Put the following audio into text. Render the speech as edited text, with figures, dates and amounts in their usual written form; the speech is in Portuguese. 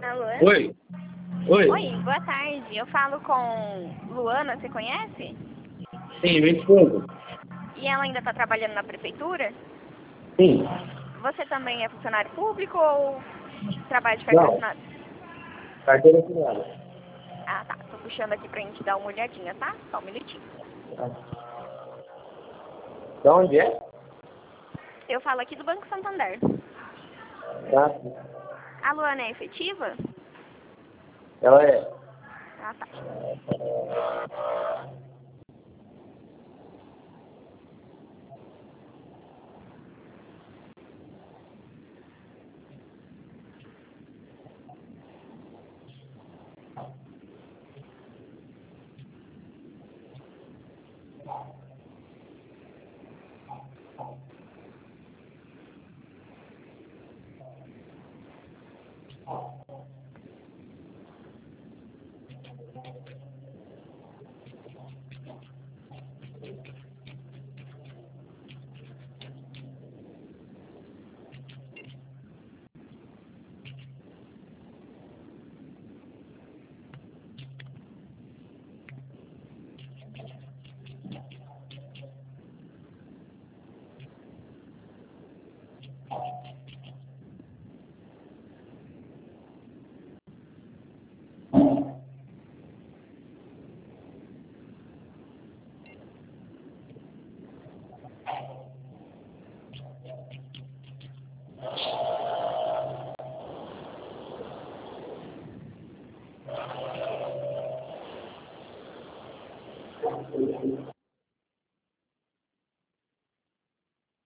Alô? Oi. Oi. Oi, boa tarde. Eu falo com Luana, você conhece? Sim, minha esposa. E ela ainda está trabalhando na prefeitura? Sim. Você também é funcionário público ou trabalha de carteira Não. assinada? Carteira assinada. Ah, tá. Tô puxando aqui pra gente dar uma olhadinha, tá? Só um minutinho. Da onde é? Eu falo aqui do Banco Santander. Tá. A Luana é efetiva? Ela é. Ah, tá.